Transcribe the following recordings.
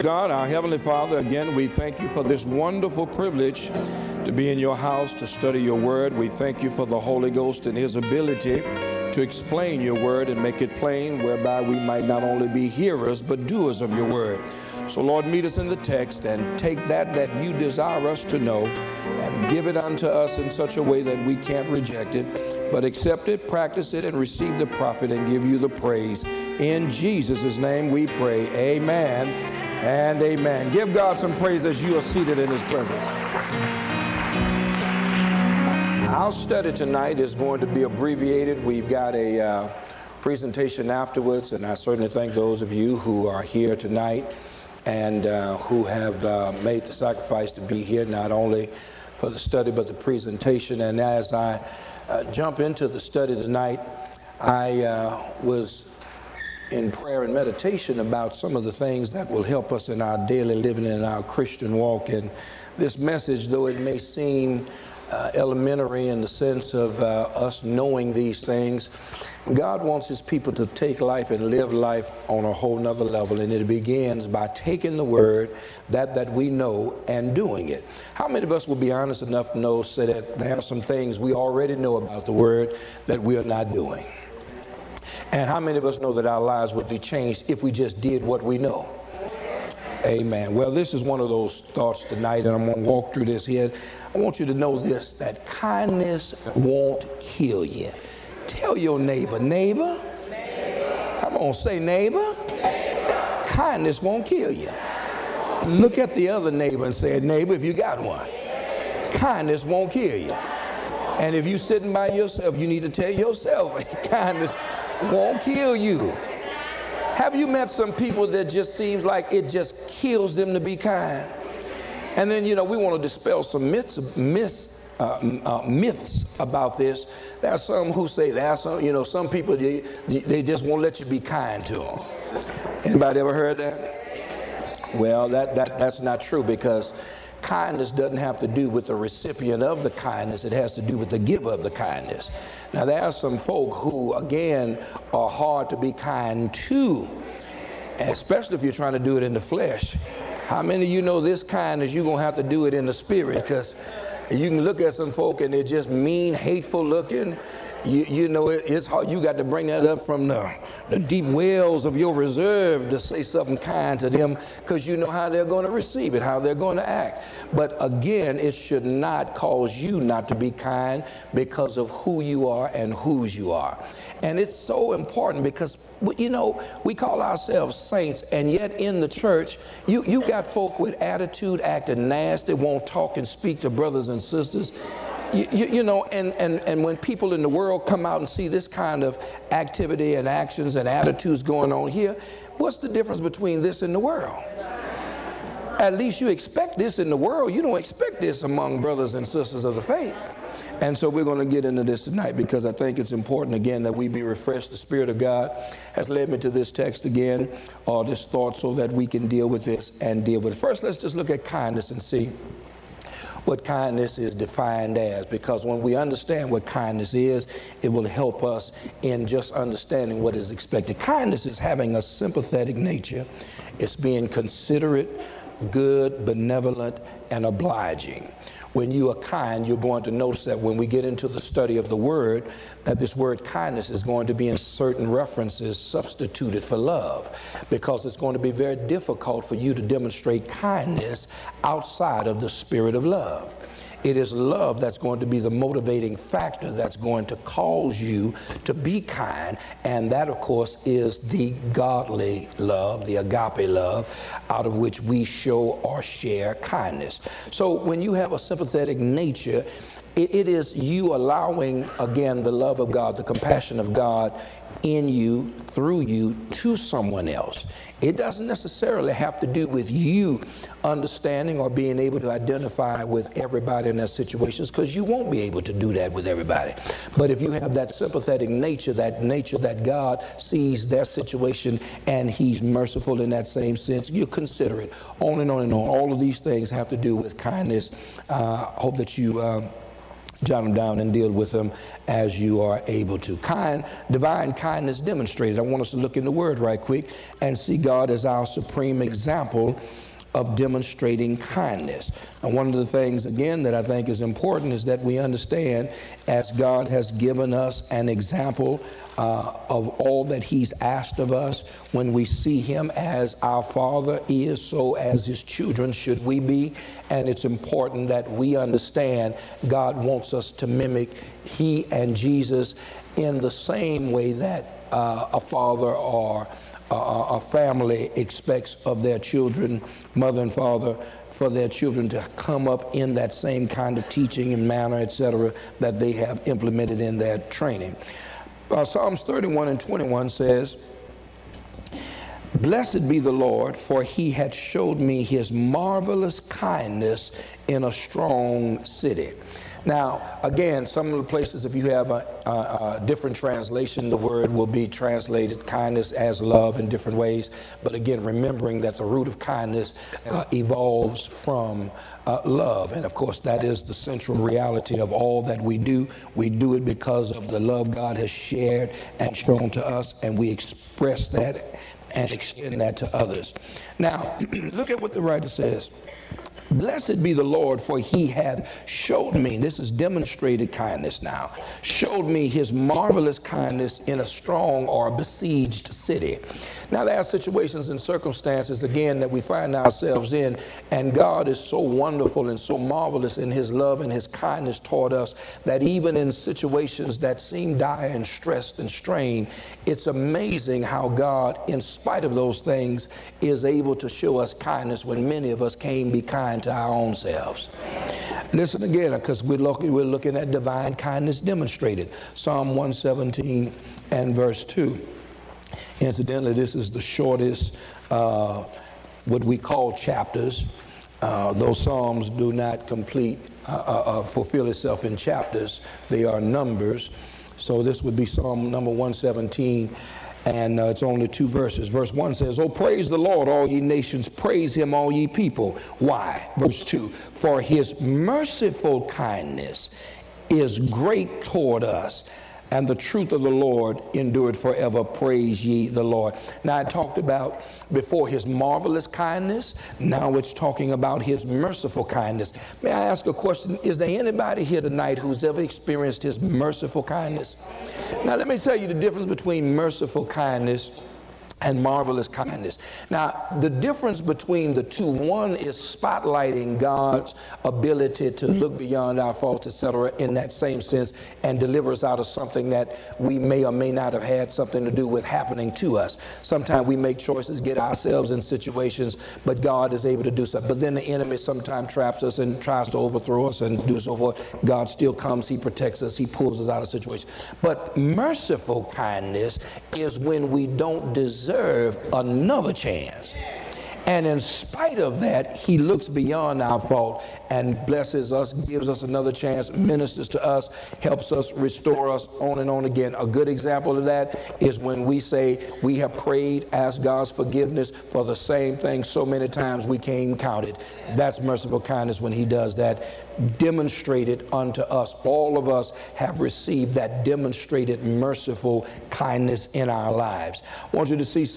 God, our Heavenly Father, again, we thank you for this wonderful privilege to be in your house to study your word. We thank you for the Holy Ghost and his ability to explain your word and make it plain, whereby we might not only be hearers, but doers of your word. So, Lord, meet us in the text and take that you desire us to know and give it unto us in such a way that we can't reject it, but accept it, practice it, and receive the profit and give you the praise. In Jesus' name we pray. Amen and amen. Give God some praise as you are seated in his presence. Our study tonight is going to be abbreviated. We've got a presentation afterwards, and I certainly thank those of you who are here tonight and who have made the sacrifice to be here, not only for the study but the presentation. And as I jump into the study tonight, I was in prayer and meditation about some of the things that will help us in our daily living and our Christian walk. And this message, though it may seem elementary in the sense of us knowing these things, God wants his people to take life and live life on a whole nother level. And it begins by taking the word that we know and doing it. How many of us will be honest enough to know, say that there are some things we already know about the word that we are not doing? And how many of us know that our lives would be changed if we just did what we know? Amen. Well, this is one of those thoughts tonight, and I'm going to walk through this here. I want you to know this, that kindness won't kill you. Tell your neighbor, neighbor. Come on, say neighbor. Kindness won't kill you. Look at the other neighbor and say, neighbor, if you got one, kindness won't kill you. And if you're sitting by yourself, you need to tell yourself, kindness won't kill you. Have you met some people that just seems like it just kills them to be kind? And then, we want to dispel some myths about this. There are some who say, there are some, some people, they just won't let you be kind to them. Anybody ever heard that? Well, that's not true, because kindness doesn't have to do with the recipient of the kindness. It has to do with the giver of the kindness. Now, there are some folk who, again, are hard to be kind to, especially if you're trying to do it in the flesh. How many of you know this kindness, you're going to have to do it in the spirit? Because you can look at some folk and they're just mean, hateful looking. It's hard. You got to bring that up from the deep wells of your reserve to say something kind to them, because you know how they're going to receive it, how they're going to act. But again, it should not cause you not to be kind because of who you are and whose you are. And it's so important because, we call ourselves saints, and yet in the church, you got folk with attitude, acting nasty, won't talk and speak to brothers and sisters. And when people in the world come out and see this kind of activity and actions and attitudes going on here, what's the difference between this and the world? At least you expect this in the world. You don't expect this among brothers and sisters of the faith. And so we're going to get into this tonight, because I think it's important, again, that we be refreshed. The Spirit of God has led me to this text again, or this thought, so that we can deal with this and deal with it. First, let's just look at kindness and see what kindness is defined as, because when we understand what kindness is, it will help us in just understanding what is expected. Kindness is having a sympathetic nature. It's being considerate, good, benevolent, and obliging. When you are kind, you're going to notice that when we get into the study of the word, that this word kindness is going to be in certain references substituted for love, because it's going to be very difficult for you to demonstrate kindness outside of the spirit of love. It is love that's going to be the motivating factor that's going to cause you to be kind. And that, of course, is the godly love, the agape love, out of which we show or share kindness. So when you have a sympathetic nature, it is you allowing, again, the love of God, the compassion of God in you, through you, to someone else. It doesn't necessarily have to do with you understanding or being able to identify with everybody in their situations, because you won't be able to do that with everybody. But if you have that sympathetic nature that God sees their situation and he's merciful in that same sense, you consider it, on and on and on. All of these things have to do with kindness. Hope that you jot them down and deal with them as you are able to. Divine kindness demonstrated. I want us to look in the Word right quick and see God as our supreme example of demonstrating kindness. And one of the things, again, that I think is important is that we understand, as God has given us an example of all that He's asked of us, when we see Him as our Father is, so as His children should we be. And it's important that we understand God wants us to mimic He and Jesus in the same way that a father or a family expects of their children, mother and father, for their children to come up in that same kind of teaching and manner, etc., that they have implemented in their training. Psalms 31 and 21 says, "Blessed be the Lord, for He had showed me His marvelous kindness in a strong city." Now, again, some of the places, if you have a different translation, the word will be translated kindness as love in different ways. But again, remembering that the root of kindness evolves from love. And of course, that is the central reality of all that we do. We do it because of the love God has shared and shown to us, and we express that and extend that to others. Now, look at what the writer says. "Blessed be the Lord, for He hath showed me," this is demonstrated kindness now, "showed me His marvelous kindness in a strong or besieged city." Now, there are situations and circumstances, again, that we find ourselves in, and God is so wonderful and so marvelous in His love and His kindness toward us that even in situations that seem dire and stressed and strained, it's amazing how God, in spite of those things, is able to show us kindness when many of us can't be kind to our own selves. Listen again, because we're looking at divine kindness demonstrated. Psalm 117 and verse 2. Incidentally, this is the shortest, what we call chapters. Those Psalms do not fulfill itself in chapters. They are numbers. So this would be Psalm number 117. And it's only 2 verses. Verse 1 says, "Oh, praise the Lord, all ye nations. Praise Him, all ye people." Why? Verse 2, "For His merciful kindness is great toward us, and the truth of the Lord endured forever. Praise ye the Lord." Now, I talked about before His marvelous kindness. Now it's talking about His merciful kindness. May I ask a question? Is there anybody here tonight who's ever experienced His merciful kindness? Now, let me tell you the difference between merciful kindness and marvelous kindness. Now, the difference between the two, one is spotlighting God's ability to look beyond our faults, etc., in that same sense, and deliver us out of something that we may or may not have had something to do with happening to us. Sometimes we make choices, get ourselves in situations, but God is able to do something. But then the enemy sometimes traps us and tries to overthrow us and do so forth. God still comes, He protects us, He pulls us out of situations. But merciful kindness is when we don't deserve another chance. And in spite of that, He looks beyond our fault and blesses us, gives us another chance, ministers to us, helps us, restore us, on and on again. A good example of that is when we say we have prayed, asked God's forgiveness for the same thing so many times we can't even count it. That's merciful kindness when He does that, demonstrated unto us. All of us have received that demonstrated merciful kindness in our lives. I want you to see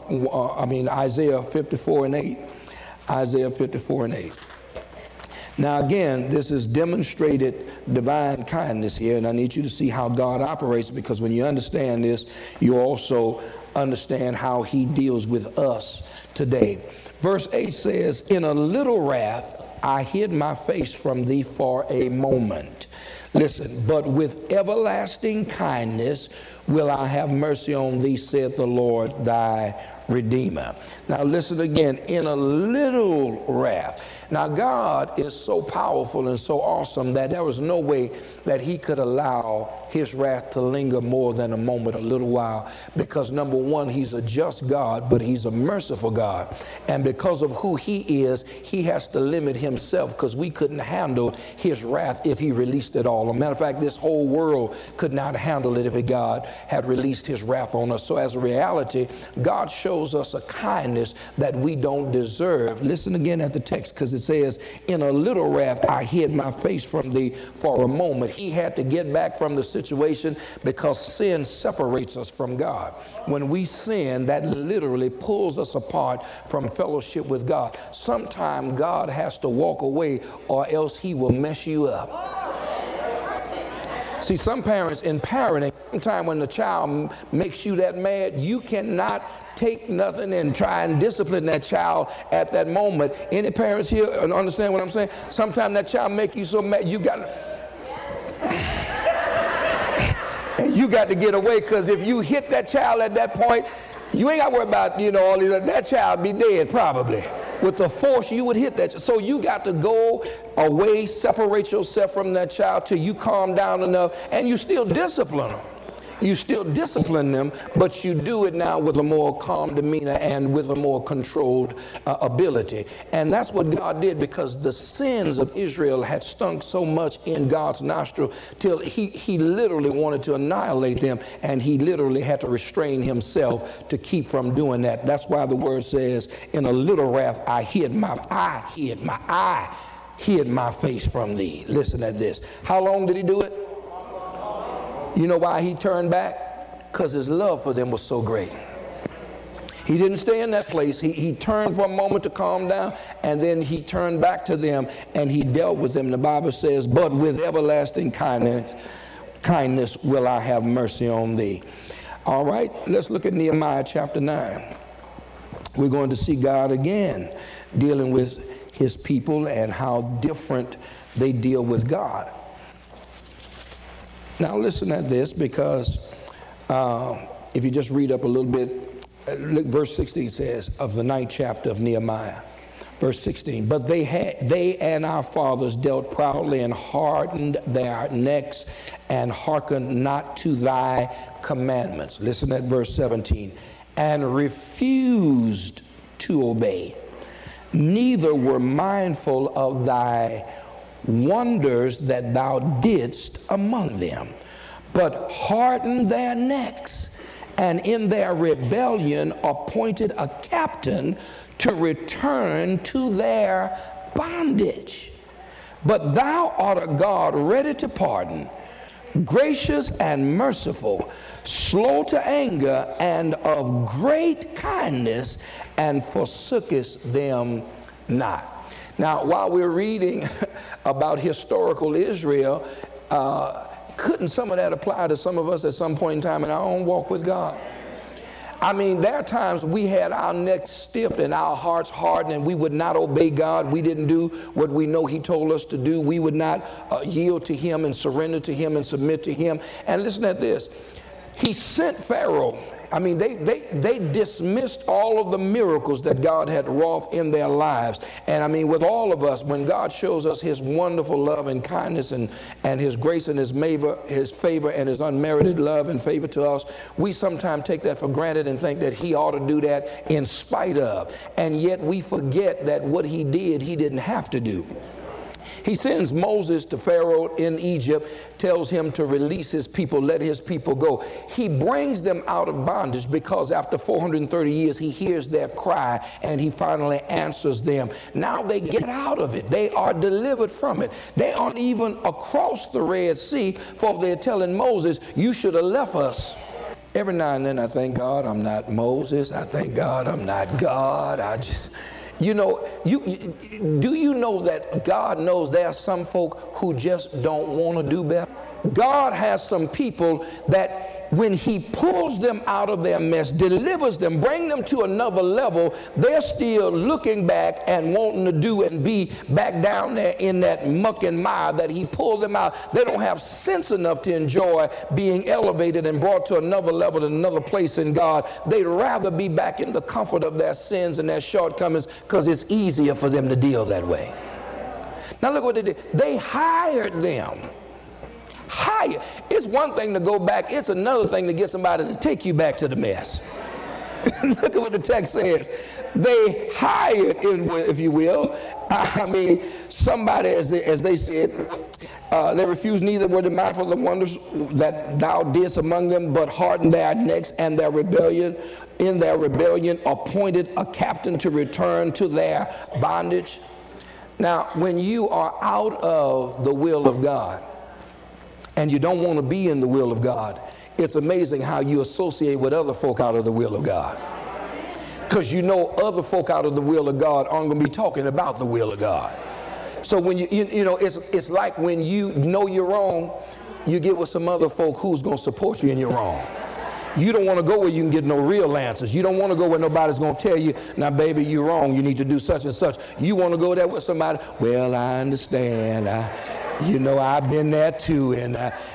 Isaiah 54 and 8. Isaiah 54 and 8. Now again, this is demonstrated divine kindness here, and I need you to see how God operates, because when you understand this, you also understand how He deals with us today. Verse 8 says, "In a little wrath I hid my face from thee for a moment." Listen, "But with everlasting kindness will I have mercy on thee, saith the Lord thy Redeemer." Now listen again, in a little wrath. Now God is so powerful and so awesome that there was no way that He could allow His wrath to linger more than a moment, a little while, because number one, He's a just God, but He's a merciful God. And because of who He is, He has to limit Himself, because we couldn't handle His wrath if He released released it all. As a matter of fact, this whole world could not handle it if God had released his wrath on us. So as a reality, God shows us a kindness that we don't deserve. Listen again at the text, because it says, in a little wrath I hid my face from thee for a moment. He had to get back from the situation because sin separates us from God. When we sin, that literally pulls us apart from fellowship with God. Sometime God has to walk away or else he will mess you up. See, some parents in parenting, sometimes when the child makes you that mad, you cannot take nothing and try and discipline that child at that moment. Any parents here understand what I'm saying? Sometimes that child make you so mad, you got to get away, because if you hit that child at that point, you ain't got to worry about, all these, that child be dead probably. With the force you would hit that. So you got to go away, separate yourself from that child till you calm down enough, and you still discipline them. You still discipline them, but you do it now with a more calm demeanor and with a more controlled ability. And that's what God did, because the sins of Israel had stunk so much in God's nostril till he literally wanted to annihilate them, and he literally had to restrain himself to keep from doing that. That's why the word says, in a little wrath I hid my face from thee. Listen at this. How long did he do it? You know why he turned back? Because his love for them was so great. He didn't stay in that place. He turned for a moment to calm down, and then he turned back to them, and he dealt with them. The Bible says, but with everlasting kindness will I have mercy on thee. All right, let's look at Nehemiah chapter 9. We're going to see God again dealing with his people and how different they deal with God. Now listen at this, because if you just read up a little bit, look, verse 16 says, of the 9th chapter of Nehemiah, verse 16, but they and our fathers dealt proudly and hardened their necks and hearkened not to thy commandments. Listen at verse 17, and refused to obey, neither were mindful of thy wonders that thou didst among them, but hardened their necks, and in their rebellion appointed a captain to return to their bondage. But thou art a God ready to pardon, gracious and merciful, slow to anger, and of great kindness, and forsookest them not. Now, while we're reading about historical Israel, couldn't some of that apply to some of us at some point in time in our own walk with God? I mean, there are times we had our necks stiff and our hearts hardened, and we would not obey God. We didn't do what we know he told us to do. We would not yield to him and surrender to him and submit to him. And listen at this. He sent Pharaoh. I mean, they dismissed all of the miracles that God had wrought in their lives. And I mean, with all of us, when God shows us his wonderful love and kindness and his grace and his favor and his unmerited love and favor to us, we sometimes take that for granted and think that he ought to do that in spite of. And yet we forget that what he did, he didn't have to do. He sends Moses to Pharaoh in Egypt, tells him to release his people, let his people go. He brings them out of bondage because after 430 years, he hears their cry and he finally answers them. Now they get out of it. They are delivered from it. They aren't even across the Red Sea, for they're telling Moses, you should have left us. Every now and then I thank God I'm not Moses. I thank God I'm not God. You know, do you know that God knows there are some folk who just don't want to do better? God has some people that when he pulls them out of their mess, delivers them, bring them to another level, they're still looking back and wanting to do and be back down there in that muck and mire that he pulled them out. They don't have sense enough to enjoy being elevated and brought to another level and another place in God. They'd rather be back in the comfort of their sins and their shortcomings because it's easier for them to deal that way. Now look what they did. They hired them. It's one thing to go back. It's another thing to get somebody to take you back to the mess. Look at what the text says. They hired, if you will, somebody, as they said, they refused neither were they mindful of the wonders that thou didst among them, but hardened their necks and their rebellion. In their rebellion, appointed a captain to return to their bondage. Now, when you are out of the will of God and you don't want to be in the will of God, it's amazing how you associate with other folk out of the will of God. Because you know other folk out of the will of God aren't going to be talking about the will of God. So when it's like when you know you're wrong, you get with some other folk who's going to support you in your wrong. You don't want to go where you can get no real answers. You don't want to go where nobody's going to tell you, now, baby, you're wrong. You need to do such and such. You want to go there with somebody, well, I understand. I've been there too. And,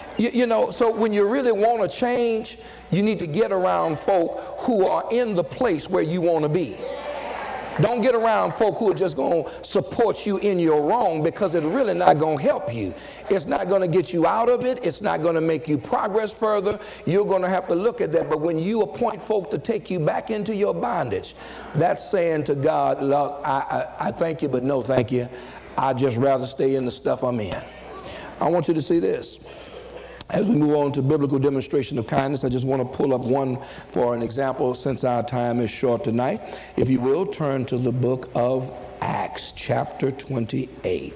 so when you really want to change, you need to get around folk who are in the place where you want to be. Don't get around folk who are just going to support you in your wrong, because it's really not going to help you. It's not going to get you out of it. It's not going to make you progress further. You're going to have to look at that. But when you appoint folk to take you back into your bondage, that's saying to God, look, I thank you, but no thank you. I'd just rather stay in the stuff I'm in. I want you to see this. As we move on to biblical demonstration of kindness, I just want to pull up one for an example since our time is short tonight. If you will, turn to the book of Acts, chapter 28.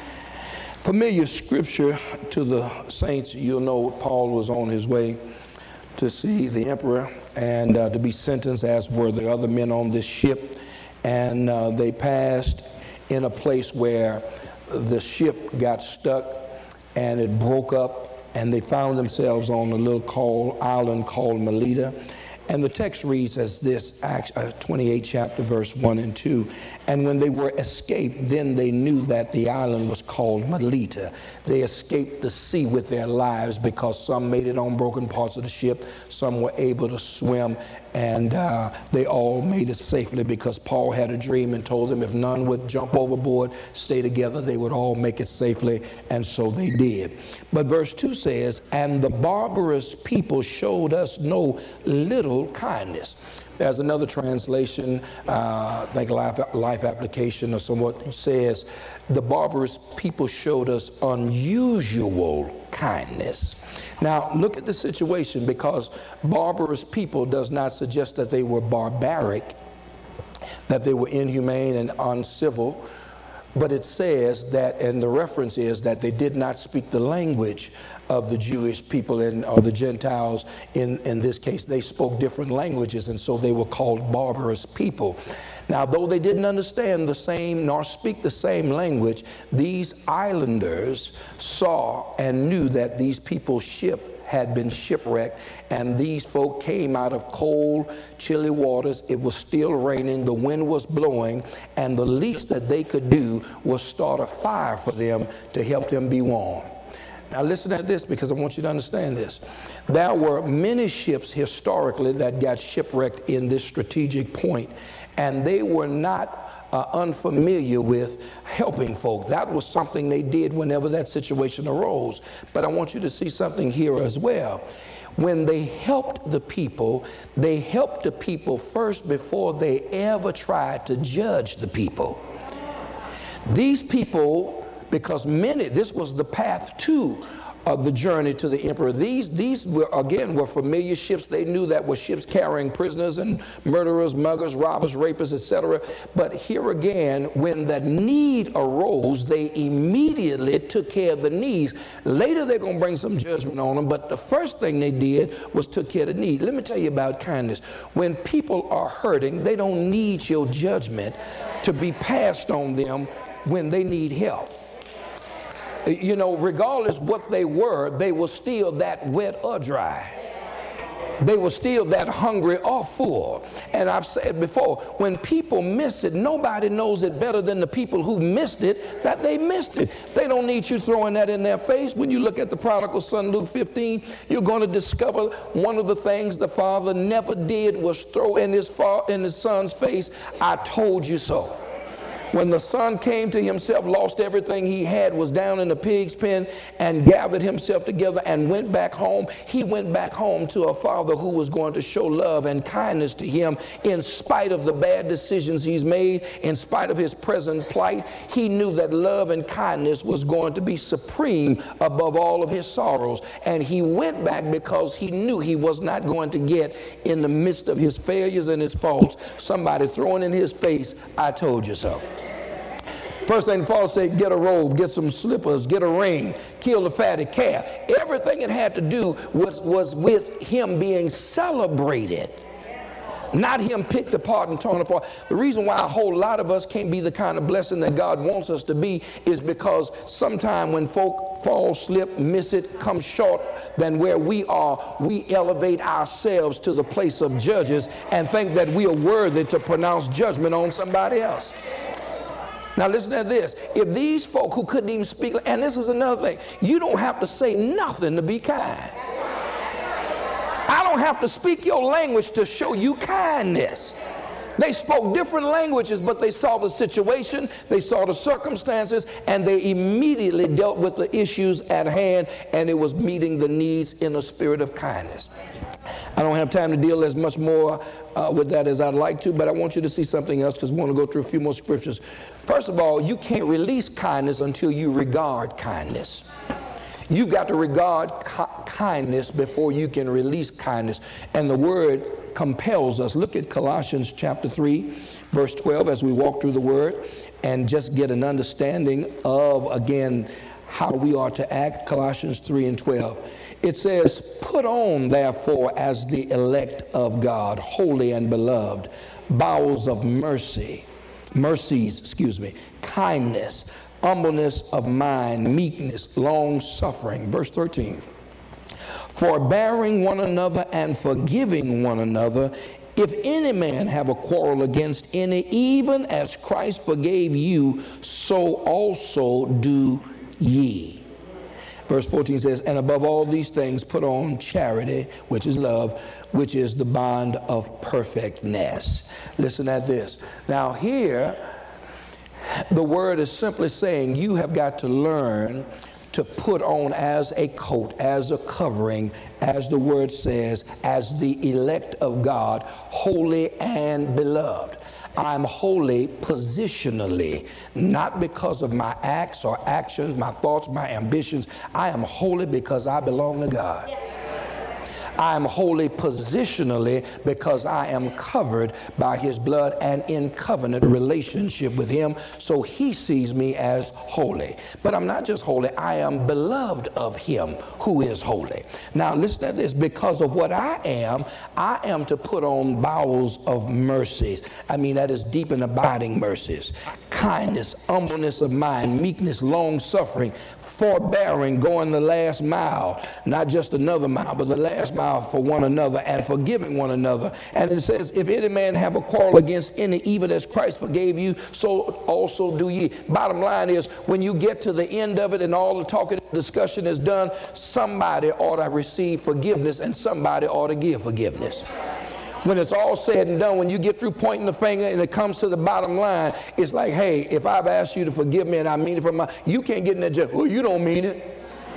Familiar scripture to the saints. You'll know Paul was on his way to see the emperor and to be sentenced, as were the other men on this ship. And they passed in a place where the ship got stuck and it broke up. And they found themselves on a little island called Melita. And the text reads as this, Acts 28 chapter verse 1 and 2. And when they were escaped, then they knew that the island was called Melita. They escaped the sea with their lives, because some made it on broken parts of the ship. Some were able to swim, and they all made it safely, because Paul had a dream and told them if none would jump overboard, stay together, they would all make it safely, and so they did. But verse 2 says, and the barbarous people showed us no little kindness. There's another translation, I think Life Application or somewhat, says, the barbarous people showed us unusual kindness. Now, look at the situation, because barbarous people does not suggest that they were barbaric, that they were inhumane and uncivil, but it says that, and the reference is that they did not speak the language of the Jewish people or the Gentiles. In this case, they spoke different languages, and so they were called barbarous people. Now, though they didn't understand the same nor speak the same language, these islanders saw and knew that these people's ship had been shipwrecked, and these folk came out of cold, chilly waters. It was still raining, the wind was blowing, and the least that they could do was start a fire for them to help them be warm. Now listen to this, because I want you to understand this. There were many ships historically that got shipwrecked in this strategic point, and they were not unfamiliar with helping folk. That was something they did whenever that situation arose. But I want you to see something here as well. When they helped the people first before they ever tried to judge the people. These people, because this was the path to the journey to the emperor. These were familiar ships. They knew that were ships carrying prisoners and murderers, muggers, robbers, rapists, etc. But here again, when the need arose, they immediately took care of the needs. Later, they're going to bring some judgment on them, but the first thing they did was took care of the need. Let me tell you about kindness. When people are hurting, they don't need your judgment to be passed on them when they need help. You know, regardless what they were still that wet or dry. They were still that hungry or full. And I've said before, when people miss it, nobody knows it better than the people who missed it, that they missed it. They don't need you throwing that in their face. When you look at the prodigal son, Luke 15, you're going to discover one of the things the father never did was throw in his son's face, I told you so. When the son came to himself, lost everything he had, was down in the pig's pen, and gathered himself together and went back home, he went back home to a father who was going to show love and kindness to him in spite of the bad decisions he's made, in spite of his present plight. He knew that love and kindness was going to be supreme above all of his sorrows. And he went back because he knew he was not going to get, in the midst of his failures and his faults, somebody throwing in his face, "I told you so." First thing Paul said, get a robe, get some slippers, get a ring, kill the fatted calf. Everything it had to do was with him being celebrated, not him picked apart and torn apart. The reason why a whole lot of us can't be the kind of blessing that God wants us to be is because sometime when folk fall, slip, miss it, come short than where we are, we elevate ourselves to the place of judges and think that we are worthy to pronounce judgment on somebody else. Now listen to this. If these folk who couldn't even speak, and this is another thing, you don't have to say nothing to be kind. I don't have to speak your language to show you kindness. They spoke different languages, but they saw the situation, they saw the circumstances, and they immediately dealt with the issues at hand, and it was meeting the needs in a spirit of kindness. I don't have time to deal as much more with that as I'd like to, but I want you to see something else because we want to go through a few more scriptures. First of all, you can't release kindness until you regard kindness. You've got to regard kindness before you can release kindness. And the word compels us. Look at Colossians chapter 3, verse 12 as we walk through the word and just get an understanding of, again, how we are to act. Colossians 3 and 12. It says, put on, therefore, as the elect of God, holy and beloved, bowels of mercies, kindness, humbleness of mind, meekness, long-suffering. Verse 13. Forbearing one another and forgiving one another, if any man have a quarrel against any, even as Christ forgave you, so also do ye. Verse 14 says, and above all these things put on charity, which is love, which is the bond of perfectness. Listen at this. Now here, the word is simply saying you have got to learn to put on as a coat, as a covering, as the word says, as the elect of God, holy and beloved. I'm holy positionally, not because of my acts or actions, my thoughts, my ambitions. I am holy because I belong to God. Yes. I am holy positionally because I am covered by his blood and in covenant relationship with him, so he sees me as holy. But I'm not just holy, I am beloved of him who is holy. Now listen to this, because of what I am to put on bowels of mercies. I mean, that is deep and abiding mercies. Kindness, humbleness of mind, meekness, long suffering, forbearing, going the last mile, not just another mile, but the last mile for one another, and forgiving one another. And it says, if any man have a quarrel against any, even as Christ forgave you, so also do ye. Bottom line is, when you get to the end of it and all the talking and discussion is done, somebody ought to receive forgiveness and somebody ought to give forgiveness. When it's all said and done, when you get through pointing the finger and it comes to the bottom line, it's like, hey, if I've asked you to forgive me and I mean it from my, you can't get in that jail. Well, you don't mean it.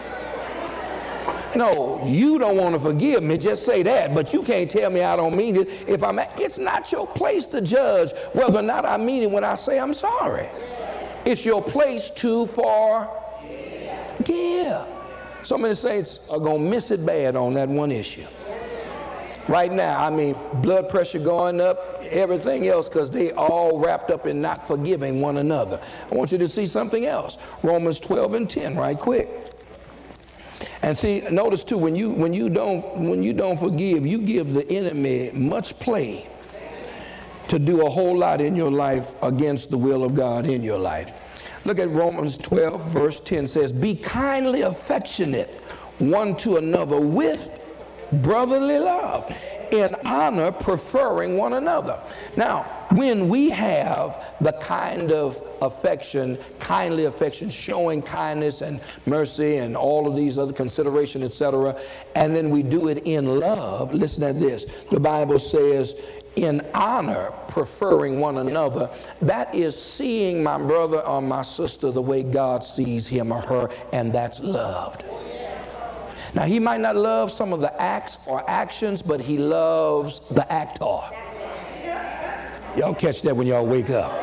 No, you don't want to forgive me. Just say that, but you can't tell me I don't mean it. It's not your place to judge whether or not I mean it when I say I'm sorry. It's your place to forgive. So many saints are going to miss it bad on that one issue. Right now, I mean, blood pressure going up, everything else, because they all wrapped up in not forgiving one another. I want you to see something else. Romans 12 and 10, right quick. And see, notice too, when you don't forgive, you give the enemy much play to do a whole lot in your life against the will of God in your life. Look at Romans 12, verse 10 says, be kindly affectionate one to another with brotherly love, in honor, preferring one another. Now, when we have the kind of affection, kindly affection, showing kindness and mercy and all of these other consideration, etc., and then we do it in love, listen to this. The Bible says, in honor, preferring one another. That is seeing my brother or my sister the way God sees him or her, and that's loved. Now, he might not love some of the acts or actions, but he loves the actor. Y'all catch that when y'all wake up.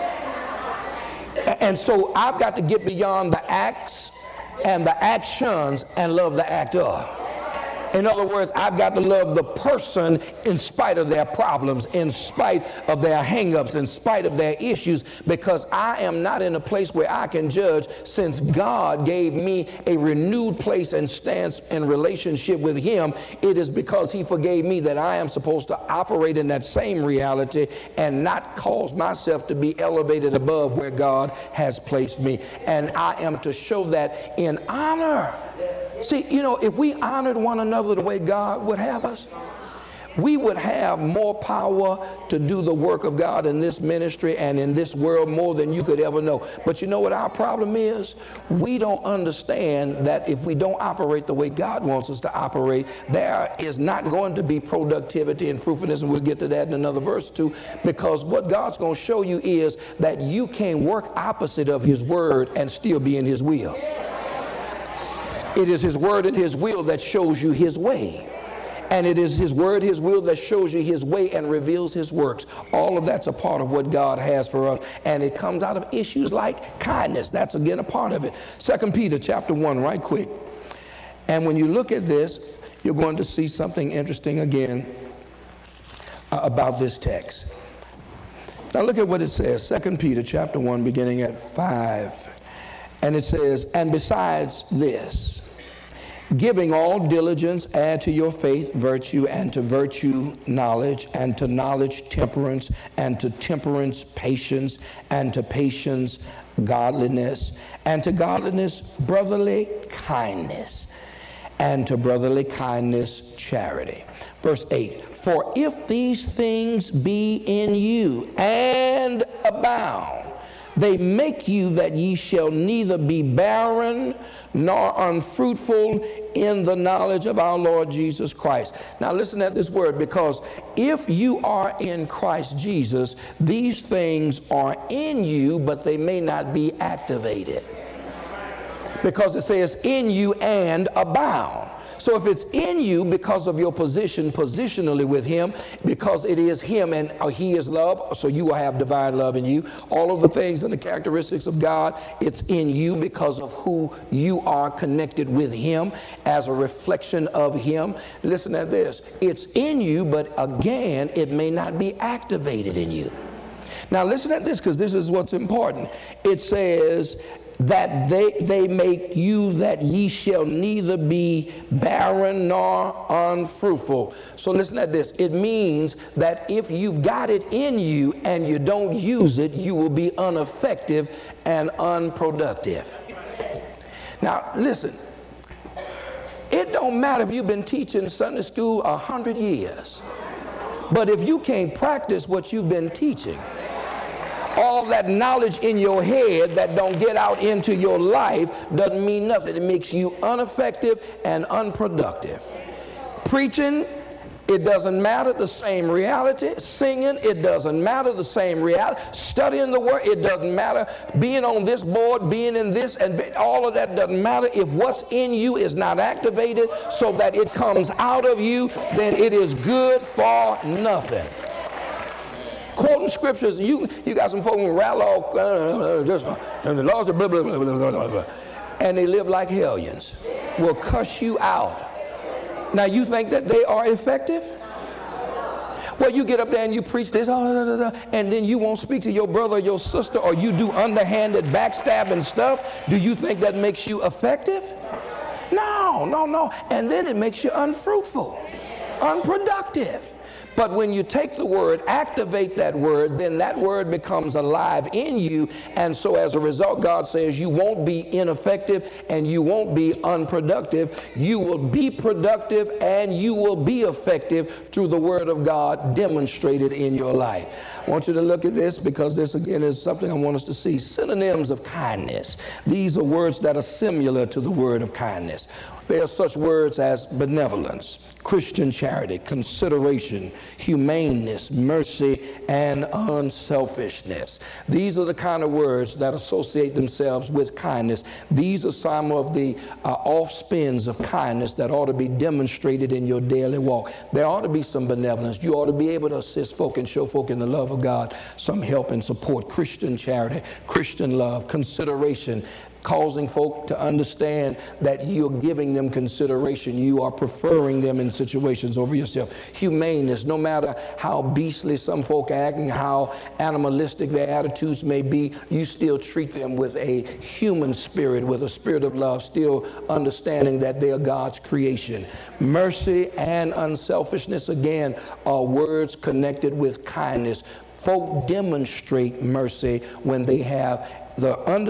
And so I've got to get beyond the acts and the actions and love the actor. In other words, I've got to love the person in spite of their problems, in spite of their hang-ups, in spite of their issues, because I am not in a place where I can judge, since God gave me a renewed place and stance in relationship with him. It is because he forgave me that I am supposed to operate in that same reality and not cause myself to be elevated above where God has placed me. And I am to show that in honor. See, you know, if we honored one another the way God would have us, we would have more power to do the work of God in this ministry and in this world more than you could ever know. But you know what our problem is? We don't understand that if we don't operate the way God wants us to operate, there is not going to be productivity and fruitfulness, and we'll get to that in another verse too, because what God's going to show you is that you can work opposite of his word and still be in his will. It is his word and his will that shows you his way. And it is his word, his will that shows you his way and reveals his works. All of that's a part of what God has for us. And it comes out of issues like kindness. That's again a part of it. 2 Peter chapter 1, right quick. And when you look at this, you're going to see something interesting again about this text. Now look at what it says. 2 Peter chapter 1, beginning at 5. And it says, and besides this, giving all diligence, add to your faith virtue, and to virtue knowledge, and to knowledge temperance, and to temperance patience, and to patience godliness, and to godliness brotherly kindness, and to brotherly kindness charity. Verse 8, for if these things be in you and abound, they make you that ye shall neither be barren nor unfruitful in the knowledge of our Lord Jesus Christ. Now listen at this word, because if you are in Christ Jesus, these things are in you, but they may not be activated. Because it says in you and abound. So if it's in you because of your position positionally with him, because it is him and he is love, so you will have divine love in you. All of the things and the characteristics of God, it's in you because of who you are connected with him as a reflection of him. Listen to this. It's in you, but again, it may not be activated in you. Now listen at this, because this is what's important. It says, that they make you that ye shall neither be barren nor unfruitful. So listen at this. It means that if you've got it in you and you don't use it, you will be ineffective and unproductive. Now listen, it don't matter if you've been teaching Sunday school 100 years, but if you can't practice what you've been teaching, all that knowledge in your head that don't get out into your life doesn't mean nothing. It makes you ineffective and unproductive. Preaching, it doesn't matter, the same reality. Singing, it doesn't matter, the same reality. Studying the word, it doesn't matter. Being on this board, being in this, and all of that doesn't matter. If what's in you is not activated so that it comes out of you, then it is good for nothing. Quoting scriptures, you got some folks who rattle off, and the laws are blah, blah, blah, blah, blah, blah, blah, and they live like hellions, will cuss you out. Now you think that they are effective? Well, you get up there and you preach this, and then you won't speak to your brother or your sister, or you do underhanded backstabbing stuff. Do you think that makes you effective? No. And then it makes you unfruitful, unproductive. But when you take the word, activate that word, then that word becomes alive in you. And so as a result, God says you won't be ineffective and you won't be unproductive. You will be productive and you will be effective through the word of God demonstrated in your life. I want you to look at this, because this again is something I want us to see. Synonyms of kindness. These are words that are similar to the word of kindness. There are such words as benevolence, Christian charity, consideration, humaneness, mercy, and unselfishness. These are the kind of words that associate themselves with kindness. These are some of the off-spins of kindness that ought to be demonstrated in your daily walk. There ought to be some benevolence. You ought to be able to assist folk and show folk in the love of God some help and support. Christian charity, Christian love, consideration, causing folk to understand that you're giving them consideration. You are preferring them in situations over yourself. Humaneness, no matter how beastly some folk act and how animalistic their attitudes may be, you still treat them with a human spirit, with a spirit of love, still understanding that they are God's creation. Mercy and unselfishness, again, are words connected with kindness. Folk demonstrate mercy when they have the understanding